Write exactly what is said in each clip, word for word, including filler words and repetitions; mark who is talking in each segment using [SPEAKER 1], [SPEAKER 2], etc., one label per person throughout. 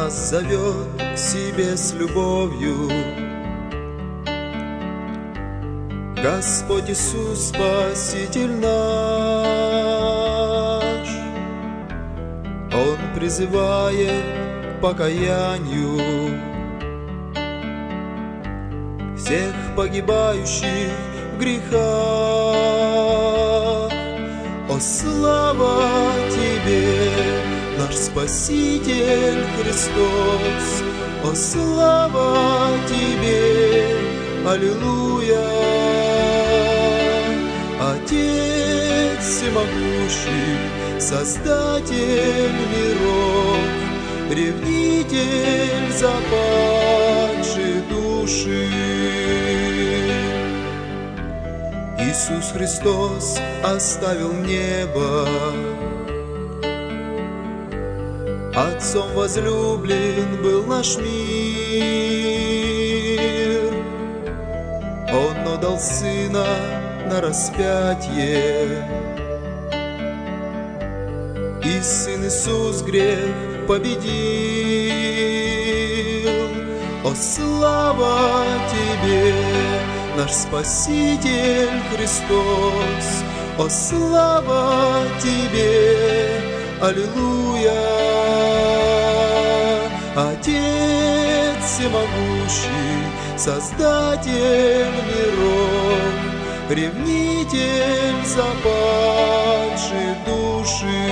[SPEAKER 1] нас зовет к себе с любовью. Господь Иисус, Спаситель наш, Он призывает к покаянию всех погибающих в грехах. О, слава Тебе, наш Спаситель Христос! О, слава Тебе, аллилуйя! Отец всемогущий, Создатель миров, ревнитель западшей души. Иисус Христос оставил небо, Отцом возлюблен был наш мир. Он отдал Сына на распятие, и Сын Иисус грех победил. О, слава Тебе, наш Спаситель Христос! О, слава Тебе, аллилуйя! Отец всемогущий, Создатель миров, ревнитель западшей души.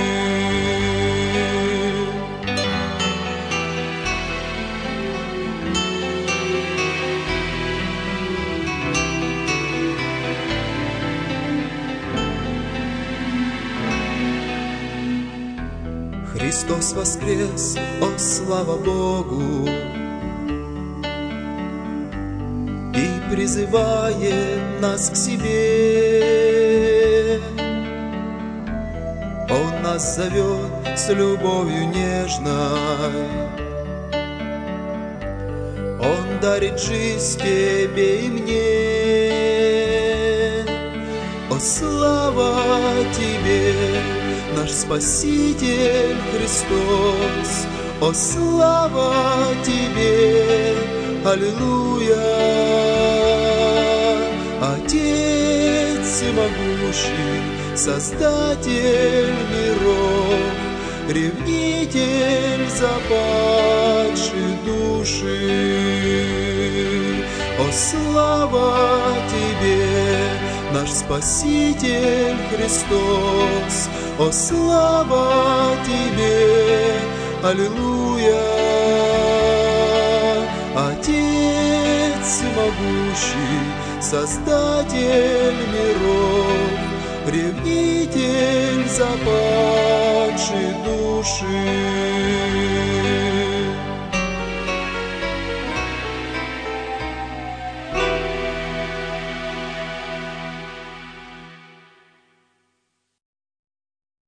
[SPEAKER 1] Христос воскрес, о, слава Богу, и призывает нас к себе. Он нас зовет с любовью нежной, Он дарит жизнь тебе и мне. О, слава Тебе, наш Спаситель Христос! О, слава Тебе, аллилуйя! Отец всемогущий, Создатель миров, ревнитель западшей души. О, слава Тебе, наш Спаситель Христос! О, слава Тебе, аллилуйя! Отец всемогущий, Создатель миров, ревнитель западшей души.